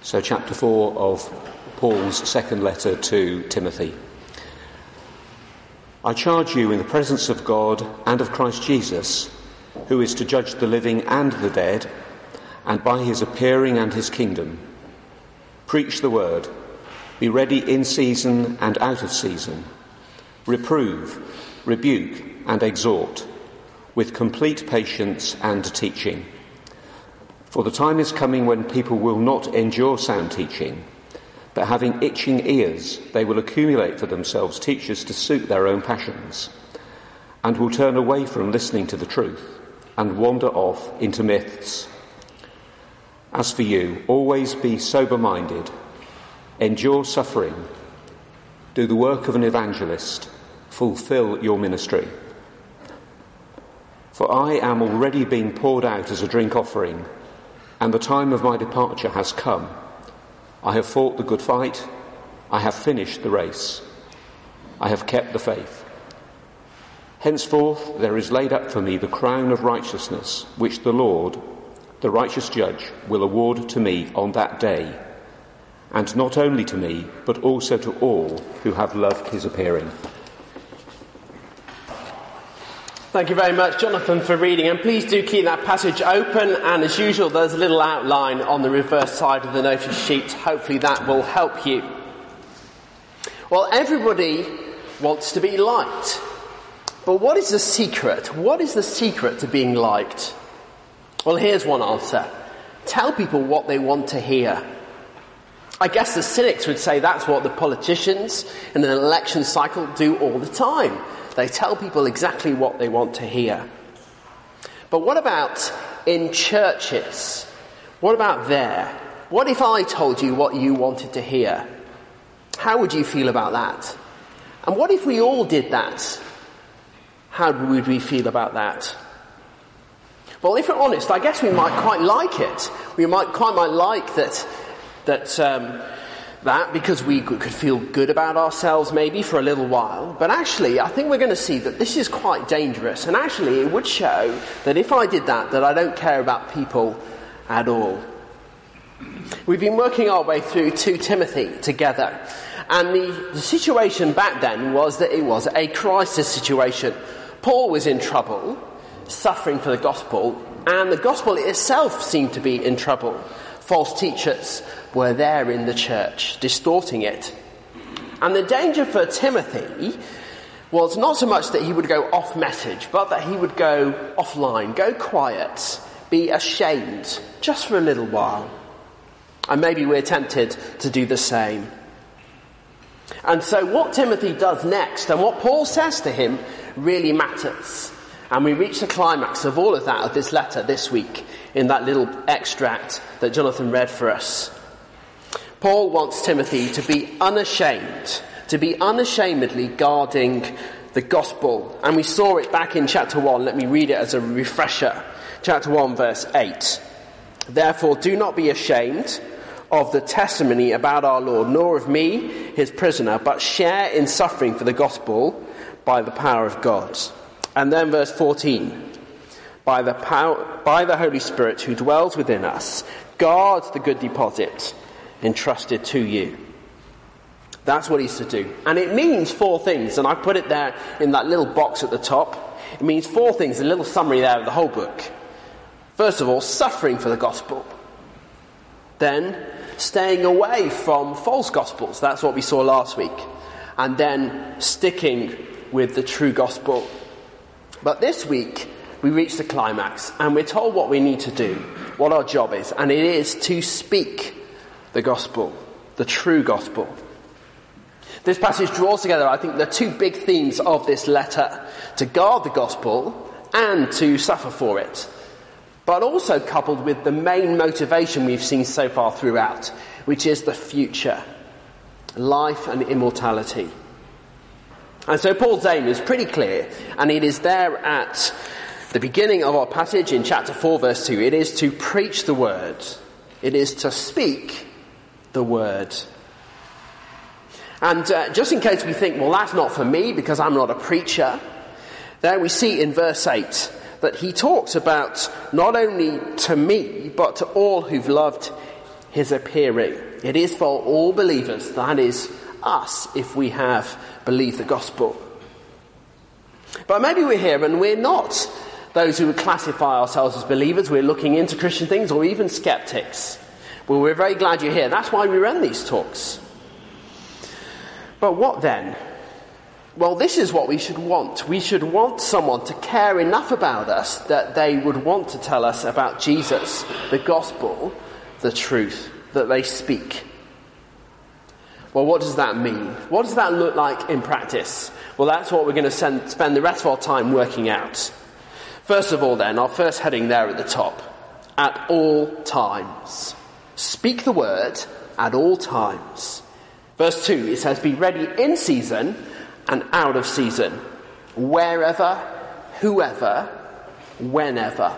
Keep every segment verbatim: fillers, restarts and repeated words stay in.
So chapter four of Paul's second letter to Timothy. I charge you in the presence of God and of Christ Jesus, who is to judge the living and the dead, and by his appearing and his kingdom. Preach the word, be ready in season and out of season. Reprove, rebuke and exhort, with complete patience and teaching. For the time is coming when people will not endure sound teaching, but having itching ears, they will accumulate for themselves teachers to suit their own passions, and will turn away from listening to the truth and wander off into myths. As for you, always be sober-minded, endure suffering, do the work of an evangelist, fulfill your ministry. For I am already being poured out as a drink offering, and the time of my departure has come. I have fought the good fight, I have finished the race, I have kept the faith. Henceforth there is laid up for me the crown of righteousness, which the Lord, the righteous judge, will award to me on that day, and not only to me, but also to all who have loved his appearing. Thank you very much, Jonathan, for reading, and please do keep that passage open, and as usual there's a little outline on the reverse side of the notice sheet. Hopefully that will help you. Well, everybody wants to be liked, but what is the secret? What is the secret to being liked? Well, here's one answer. Tell people what they want to hear. I guess the cynics would say that's what the politicians in an election cycle do all the time. They tell people exactly what they want to hear. But what about in churches? What about there? What if I told you what you wanted to hear? How would you feel about that? And what if we all did that? How would we feel about that? Well, if we're honest, I guess we might quite like it. We might quite might like that, that, um, that because we could feel good about ourselves maybe for a little while. But actually, I think we're going to see that this is quite dangerous. And actually, it would show that if I did that, that I don't care about people at all. We've been working our way through Second Timothy together. And the, the situation back then was that it was a crisis situation. Paul was in trouble, suffering for the gospel, and the gospel itself seemed to be in trouble. False teachers were there in the church, distorting it. And the danger for Timothy was not so much that he would go off message, but that he would go offline, go quiet, be ashamed, just for a little while. And maybe we're tempted to do the same. And so what Timothy does next, and what Paul says to him, really matters. And we reach the climax of all of that, of this letter this week, in that little extract that Jonathan read for us. Paul wants Timothy to be unashamed, to be unashamedly guarding the gospel. And we saw it back in chapter one. Let me read it as a refresher. Chapter one, verse eight. Therefore, do not be ashamed of the testimony about our Lord, nor of me, his prisoner, but share in suffering for the gospel by the power of God. And then verse fourteen. By the power, by the Holy Spirit who dwells within us, guard the good deposit entrusted to you. That's what he's to do. And it means four things, and I put it there in that little box at the top. It means four things, a little summary there of the whole book. First of all, suffering for the gospel. Then, staying away from false gospels. That's what we saw last week. And then, sticking with the true gospel. But this week, we reach the climax, and we're told what we need to do, what our job is, and it is to speak the gospel, the true gospel. This passage draws together, I think, the two big themes of this letter: to guard the gospel and to suffer for it, but also coupled with the main motivation we've seen so far throughout, which is the future, life and immortality. And so Paul's aim is pretty clear, and it is there at the beginning of our passage in chapter four, verse two. It is to preach the word. It is to speak the word. And uh, just in case we think, well, that's not for me because I'm not a preacher, there we see in verse eight that he talks about not only to me, but to all who've loved his appearing. It is for all believers, that is us, if we have believed the gospel. But maybe we're here and we're not those who would classify ourselves as believers. We're looking into Christian things, or even skeptics. Well, we're very glad you're here. That's why we run these talks. But what then? Well, this is what we should want. We should want someone to care enough about us that they would want to tell us about Jesus, the gospel, the truth that they speak. Well, what does that mean? What does that look like in practice? Well, that's what we're going to send, spend the rest of our time working out. First of all, then, our first heading there at the top. At all times. Speak the word at all times. Verse two, it says, be ready in season and out of season. Wherever, whoever, whenever.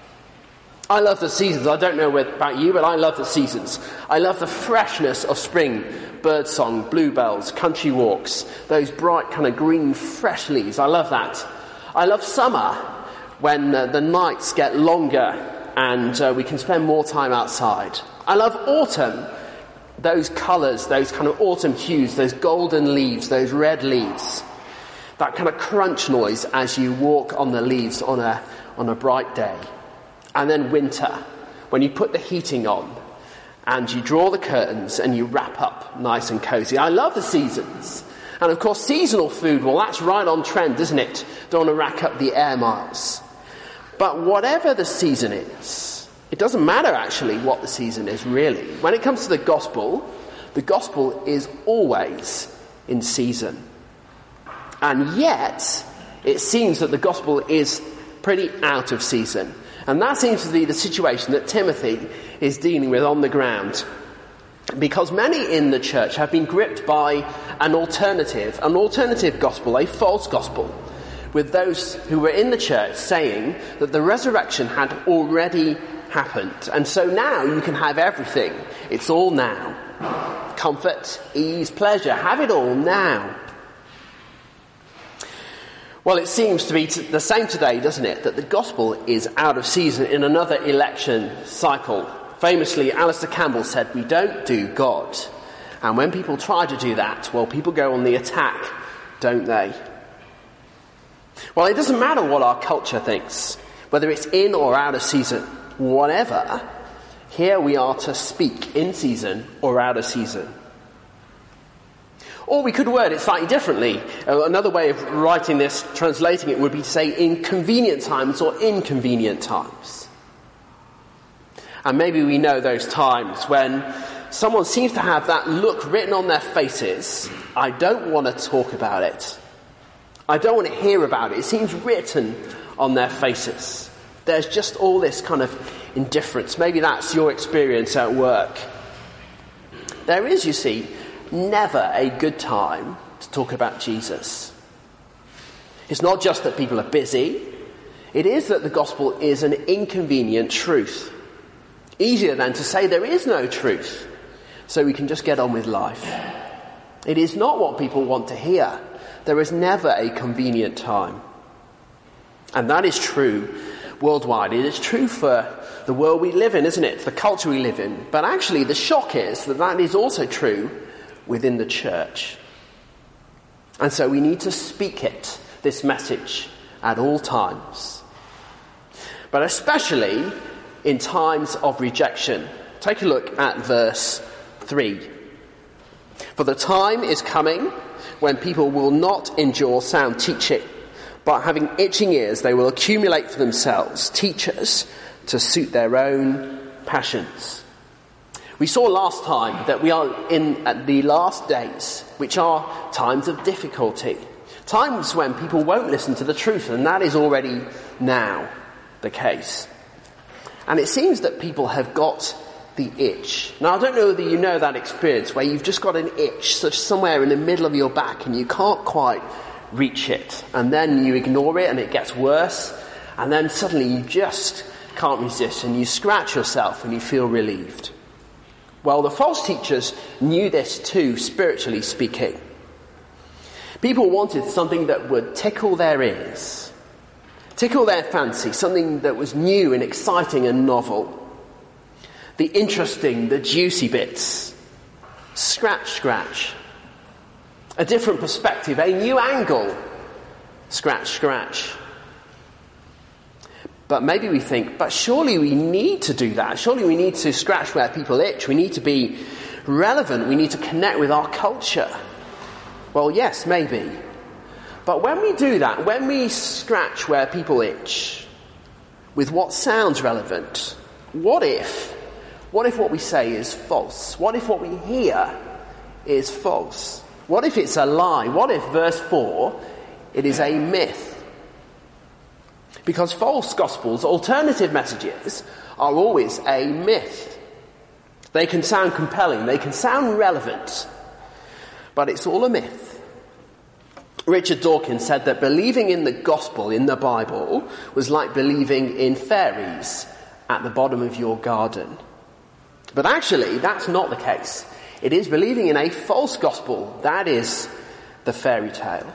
I love the seasons. I don't know about you, but I love the seasons. I love the freshness of spring. Birdsong, bluebells, country walks, those bright kind of green fresh leaves. I love that. I love summer when uh, the nights get longer and uh, we can spend more time outside. I love autumn, those colours, those kind of autumn hues, those golden leaves, those red leaves. That kind of crunch noise as you walk on the leaves on a on a bright day. And then winter, when you put the heating on and you draw the curtains and you wrap up nice and cosy. I love the seasons. And of course, seasonal food, well, that's right on trend, isn't it? Don't want to rack up the air miles. But whatever the season is, it doesn't matter actually what the season is really. When it comes to the gospel, the gospel is always in season. And yet, it seems that the gospel is pretty out of season. And that seems to be the situation that Timothy is dealing with on the ground. Because many in the church have been gripped by an alternative, an alternative gospel, a false gospel, with those who were in the church saying that the resurrection had already happened. And so now you can have everything. It's all now. Comfort, ease, pleasure, have it all now. Well, it seems to be t- the same today, doesn't it? That the gospel is out of season in another election cycle. Famously, Alistair Campbell said, we don't do God. And when people try to do that, well, people go on the attack, don't they? Well, it doesn't matter what our culture thinks, whether it's in or out of season, whatever. Here we are to speak in season or out of season. Or we could word it slightly differently. Uh, another way of writing this, translating it, would be to say in convenient times or inconvenient times. And maybe we know those times when someone seems to have that look written on their faces. I don't want to talk about it. I don't want to hear about it. It seems written on their faces. There's just all this kind of indifference. Maybe that's your experience at work. There is, you see, never a good time to talk about Jesus. It's not just that people are busy. It is that the gospel is an inconvenient truth. Easier than to say there is no truth, so we can just get on with life. It is not what people want to hear. There is never a convenient time. And that is true worldwide. It is true for the world we live in, isn't it? The culture we live in. But actually the shock is that that is also true within the church. And so we need to speak it, this message, at all times. But especially in times of rejection. Take a look at verse three. For the time is coming when people will not endure sound teaching, but having itching ears they will accumulate for themselves teachers to suit their own passions. We saw last time that we are in at the last days, which are times of difficulty. Times when people won't listen to the truth, and that is already now the case. And it seems that people have got the itch. Now, I don't know whether you know that experience where you've just got an itch, such somewhere in the middle of your back, and you can't quite reach it. And then you ignore it, and it gets worse. And then suddenly you just can't resist, and you scratch yourself, and you feel relieved. Well, the false teachers knew this too, spiritually speaking. People wanted something that would tickle their ears, tickle their fancy, something that was new and exciting and novel. the interesting, the juicy bits. Scratch, scratch. A different perspective, a new angle. Scratch, scratch. But maybe we think, but surely we need to do that. Surely we need to scratch where people itch. We need to be relevant. We need to connect with our culture. Well, yes, maybe. But when we do that, when we scratch where people itch, with what sounds relevant, what if, what if what we say is false? What if what we hear is false? What if it's a lie? What if, verse four, it is a myth? Because false gospels, alternative messages, are always a myth. They can sound compelling, they can sound relevant, but it's all a myth. Richard Dawkins said that believing in the gospel in the Bible was like believing in fairies at the bottom of your garden. But actually, that's not the case. It is believing in a false gospel. That is the fairy tale.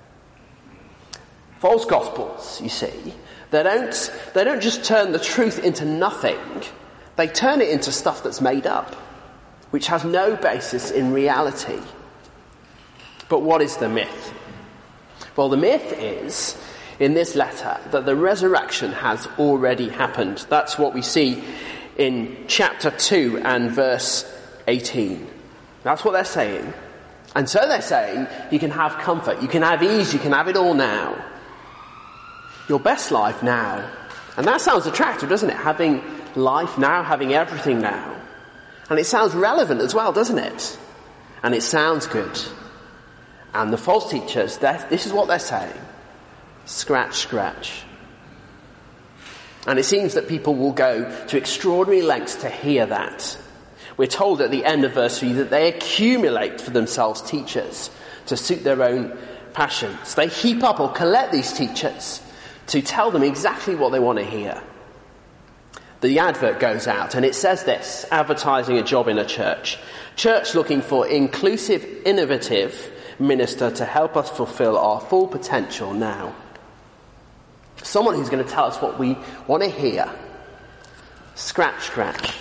False gospels, you see, they don't, they don't just turn the truth into nothing. They turn it into stuff that's made up, which has no basis in reality. But what is the myth? Well, the myth is, in this letter, that the resurrection has already happened. That's what we see in chapter two and verse eighteen. That's what they're saying. And so they're saying, you can have comfort, you can have ease, you can have it all now. Your best life now. And that sounds attractive, doesn't it? Having life now, having everything now. And it sounds relevant as well, doesn't it? And it sounds good. And the false teachers, this is what they're saying. Scratch, scratch. And it seems that people will go to extraordinary lengths to hear that. We're told at the end of verse three that they accumulate for themselves teachers to suit their own passions. They heap up or collect these teachers to tell them exactly what they want to hear. The advert goes out and it says this, advertising a job in a church. Church looking for inclusive, innovative minister to help us fulfill our full potential now. Someone who's going to tell us what we want to hear. Scratch, scratch.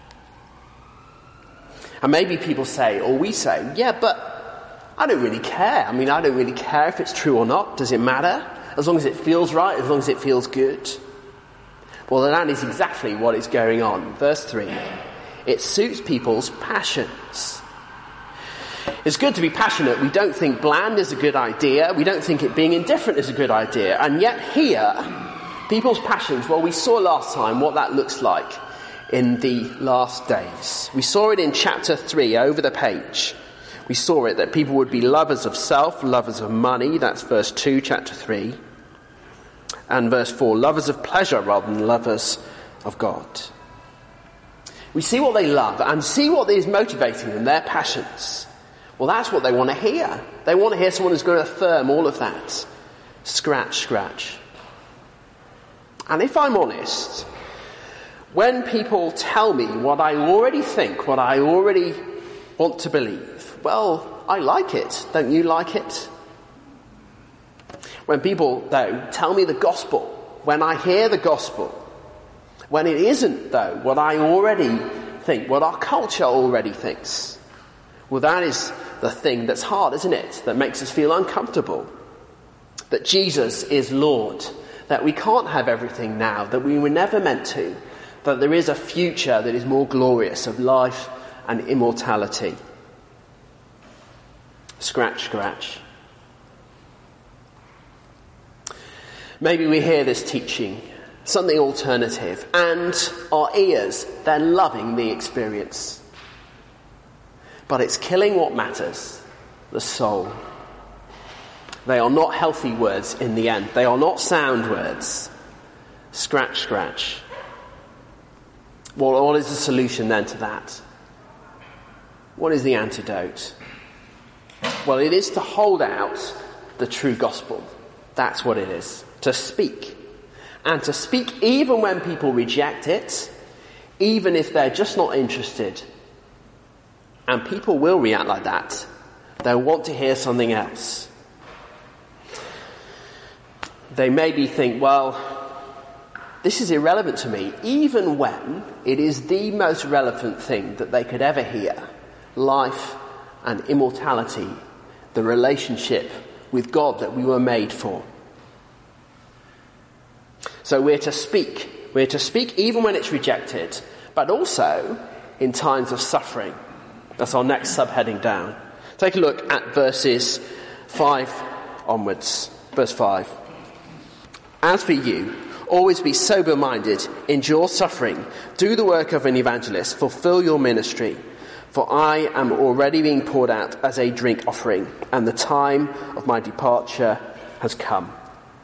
And maybe people say, or we say, yeah, but I don't really care. I mean, I don't really care if it's true or not. Does it matter? As long as it feels right, as long as it feels good. Well, that is exactly what is going on. Verse three. It suits people's passions. It's good to be passionate. We don't think bland is a good idea. We don't think it being indifferent is a good idea. And yet here, people's passions, well, we saw last time what that looks like in the last days. We saw it in chapter three over the page. We saw it that people would be lovers of self, lovers of money. That's verse two, chapter three. And verse four, lovers of pleasure rather than lovers of God. We see what they love and see what is motivating them, their passions. Well, that's what they want to hear. They want to hear someone who's going to affirm all of that. Scratch, scratch. And if I'm honest, when people tell me what I already think, what I already want to believe, well, I like it. Don't you like it? When people, though, tell me the gospel, when I hear the gospel, when it isn't, though, what I already think, what our culture already thinks, well, that is the thing that's hard, isn't it? That makes us feel uncomfortable. That Jesus is Lord. That we can't have everything now. That we were never meant to. That there is a future that is more glorious of life and immortality. Scratch, scratch. Maybe we hear this teaching, something alternative, and our ears, they're loving the experience. But it's killing what matters, the soul. They are not healthy words in the end. They are not sound words. Scratch, scratch. Well, what is the solution then to that? What is the antidote? Well, it is to hold out the true gospel. That's what it is. To speak. And to speak even when people reject it, even if they're just not interested. And people will react like that. They'll want to hear something else. They maybe think, well, this is irrelevant to me, even when it is the most relevant thing that they could ever hear. Life and immortality, the relationship with God that we were made for. So we're to speak. We're to speak even when it's rejected, but also in times of suffering. That's our next subheading down. Take a look at verses five onwards. Verse five. As for you, always be sober-minded, endure suffering, do the work of an evangelist, fulfill your ministry. For I am already being poured out as a drink offering, and the time of my departure has come.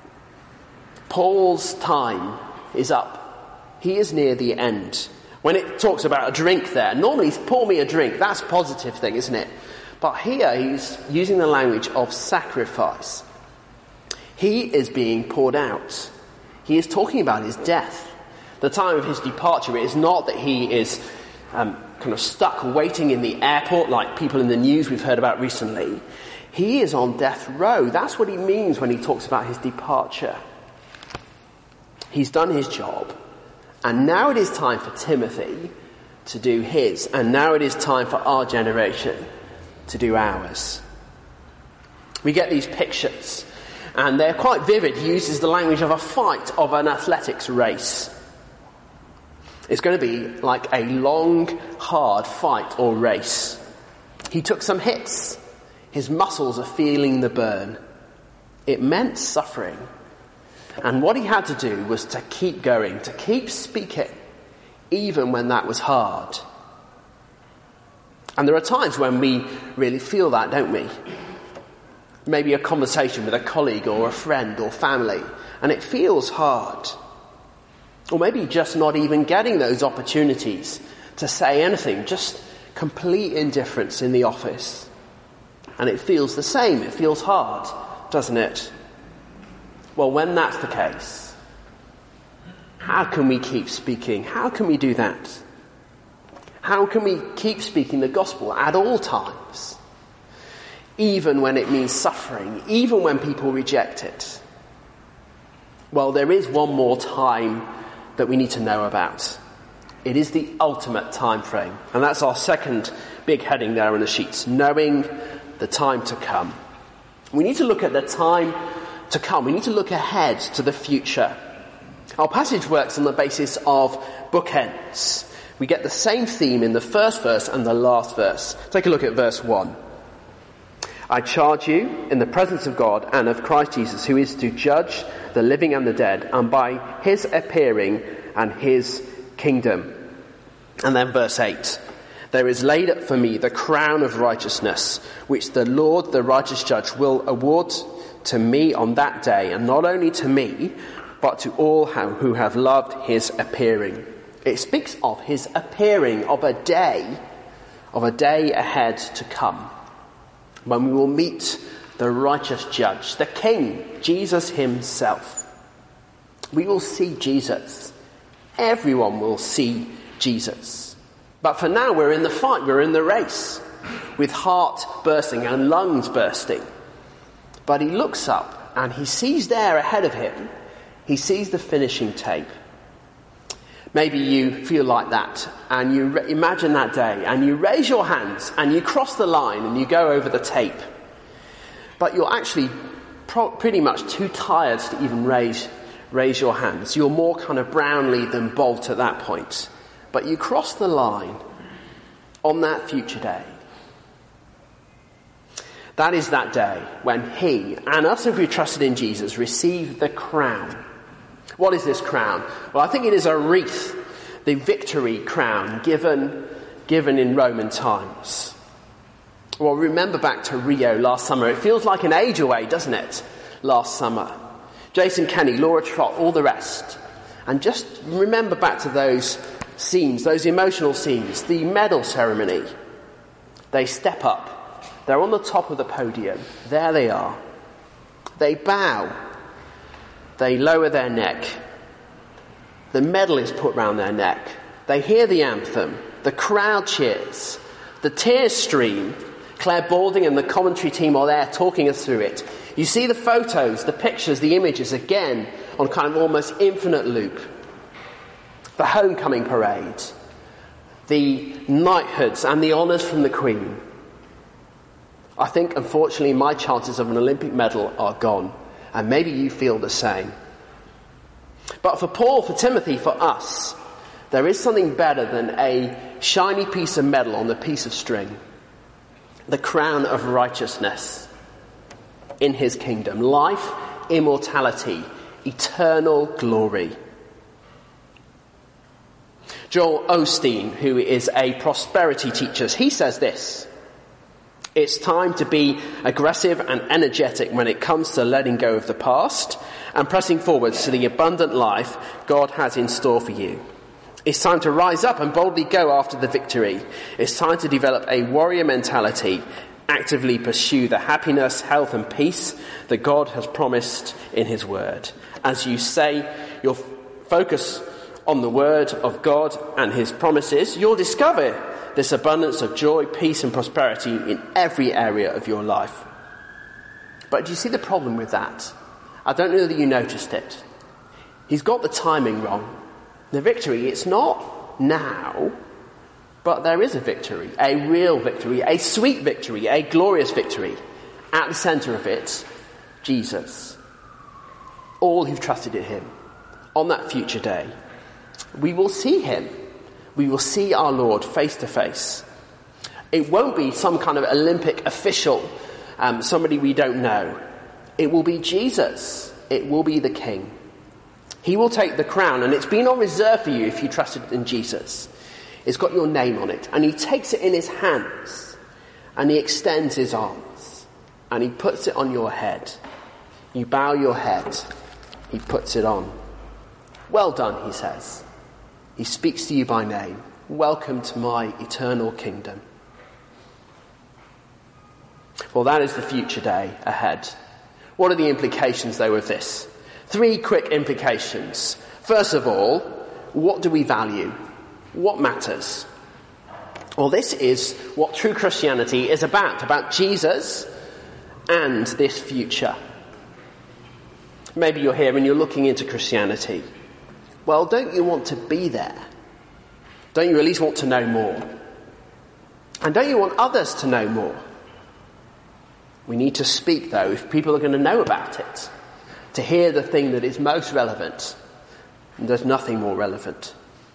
Paul's time is up. He is near the end. When it talks about a drink there, normally pour me a drink, that's a positive thing, isn't it? But here he's using the language of sacrifice. He is being poured out. He is talking about his death. The time of his departure is not that he is um, kind of stuck waiting in the airport like people in the news we've heard about recently. He is on death row. That's what he means when he talks about his departure. He's done his job. And now it is time for Timothy to do his. And now it is time for our generation to do ours. We get these pictures. And they're quite vivid. He uses the language of a fight, of an athletics race. It's going to be like a long, hard fight or race. He took some hits. His muscles are feeling the burn. It meant suffering. And what he had to do was to keep going, to keep speaking, even when that was hard. And there are times when we really feel that, don't we? Maybe a conversation with a colleague or a friend or family, and it feels hard. Or maybe just not even getting those opportunities to say anything, just complete indifference in the office. And it feels the same, it feels hard, doesn't it? Well, when that's the case, how can we keep speaking? How can we do that? How can we keep speaking the gospel at all times? Even when it means suffering, even when people reject it. Well, there is one more time that we need to know about. It is the ultimate time frame. And that's our second big heading there on the sheets. Knowing the time to come. We need to look at the time to come. We need to look ahead to the future. Our passage works on the basis of bookends. We get the same theme in the first verse and the last verse. Take a look at verse one. I charge you in the presence of God and of Christ Jesus, who is to judge the living and the dead, and by his appearing and his kingdom. And then verse eight. There is laid up for me the crown of righteousness, which the Lord, the righteous judge, will award to me on that day, and not only to me, but to all who have loved his appearing. It speaks of his appearing, of a day, of a day ahead to come, when we will meet the righteous judge, the King, Jesus himself. We will see Jesus. Everyone will see Jesus. But for now, we're in the fight, we're in the race, with heart bursting and lungs bursting. But he looks up and he sees there ahead of him, he sees the finishing tape. Maybe you feel like that, and you re- imagine that day, and you raise your hands, and you cross the line, and you go over the tape. But you're actually pro- pretty much too tired to even raise, raise your hands. You're more kind of Brownlee than Bolt at that point. But you cross the line on that future day. That is that day when he, and us if we trusted in Jesus, receive the crown. What is this crown? Well, I think it is a wreath, the victory crown given, given in Roman times. Well, remember back to Rio last summer. It feels like an age away, doesn't it? Last summer. Jason Kenny, Laura Trott, all the rest. And just remember back to those scenes, those emotional scenes, the medal ceremony. They step up. They're on the top of the podium. There they are. They bow. They lower their neck. The medal is put round their neck. They hear the anthem. The crowd cheers. The tears stream. Claire Balding and the commentary team are there talking us through it. You see the photos, the pictures, the images again on kind of almost infinite loop. the homecoming parade, the knighthoods and the honours from the Queen. I think, unfortunately, my chances of an Olympic medal are gone, and maybe you feel the same. But for Paul, for Timothy, for us, there is something better than a shiny piece of metal on a piece of string. The crown of righteousness in his kingdom. Life, immortality, eternal glory. Joel Osteen, who is a prosperity teacher, he says this: it's time to be aggressive and energetic when it comes to letting go of the past and pressing forwards to the abundant life God has in store for you. It's time to rise up and boldly go after the victory. It's time to develop a warrior mentality, actively pursue the happiness, health and peace that God has promised in his word. As you say your focus on the word of God and his promises, you'll discover this abundance of joy, peace and prosperity in every area of your life. But do you see the problem with that? I don't know that you noticed it. He's got the timing wrong. The victory, it's not now, but there is a victory, a real victory, a sweet victory, a glorious victory. At the centre of it, Jesus. All who've trusted in him. On that future day, we will see him. We will see our Lord face to face. It won't be some kind of Olympic official, um, somebody we don't know. It will be Jesus. It will be the King. He will take the crown, and it's been on reserve for you if you trusted in Jesus. It's got your name on it, and he takes it in his hands, and he extends his arms, and he puts it on your head. You bow your head. He puts it on. Well done, he says. He speaks to you by name. Welcome to my eternal kingdom. Well, that is the future day ahead. What are the implications, though, of this? Three quick implications. First of all, what do we value? What matters? Well, this is what true Christianity is about, about Jesus and this future. Maybe you're here and you're looking into Christianity. Well, don't you want to be there? Don't you at least want to know more? And don't you want others to know more? We need to speak, though, if people are going to know about it, to hear the thing that is most relevant. And there's nothing more relevant.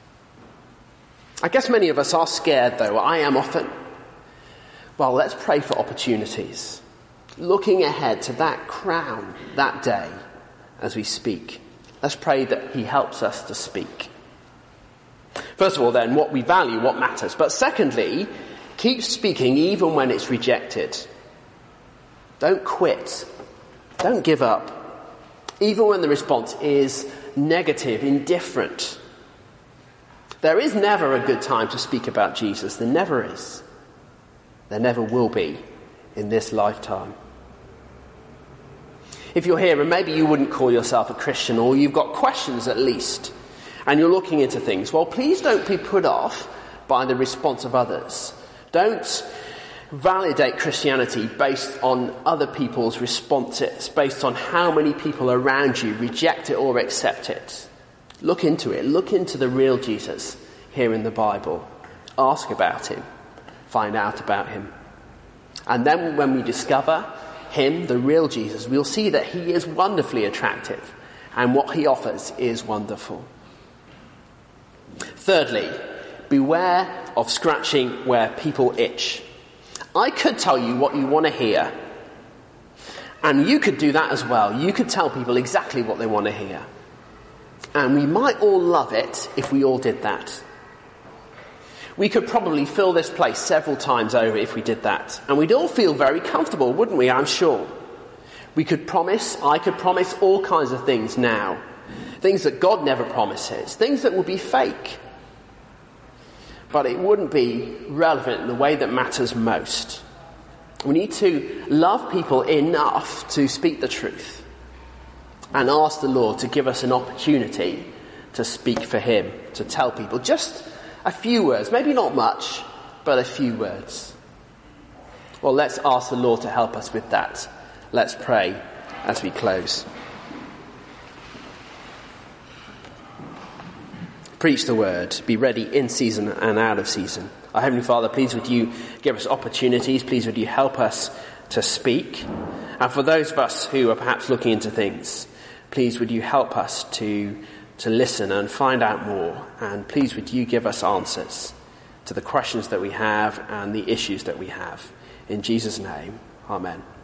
I guess many of us are scared, though. I am often. Well, let's pray for opportunities. Looking ahead to that crown, that day, as we speak. Let's pray that he helps us to speak. First of all, then, what we value, what matters. But secondly, keep speaking even when it's rejected. Don't quit. Don't give up. Even when the response is negative, indifferent. There is never a good time to speak about Jesus. There never is. There never will be in this lifetime. If you're here and maybe you wouldn't call yourself a Christian, or you've got questions at least, and you're looking into things, well, please don't be put off by the response of others. Don't validate Christianity based on other people's responses, based on how many people around you reject it or accept it. Look into it. Look into the real Jesus here in the Bible. Ask about him. Find out about him. And then when we discover him, the real Jesus, we'll see that he is wonderfully attractive and what he offers is wonderful. Thirdly, beware of scratching where people itch. I could tell you what you want to hear, and you could do that as well. You could tell people exactly what they want to hear. And we might all love it if we all did that. We could probably fill this place several times over if we did that. And we'd all feel very comfortable, wouldn't we? I'm sure. We could promise, I could promise all kinds of things now. Things that God never promises. Things that would be fake. But it wouldn't be relevant in the way that matters most. We need to love people enough to speak the truth. And ask the Lord to give us an opportunity to speak for him. To tell people just a few words, maybe not much, but a few words. Well, let's ask the Lord to help us with that. Let's pray as we close. preach the word, be ready in season and out of season. Our Heavenly Father, please would you give us opportunities, please would you help us to speak. And for those of us who are perhaps looking into things, please would you help us to, to listen and find out more. And please would you give us answers to the questions that we have and the issues that we have. In Jesus' name, amen.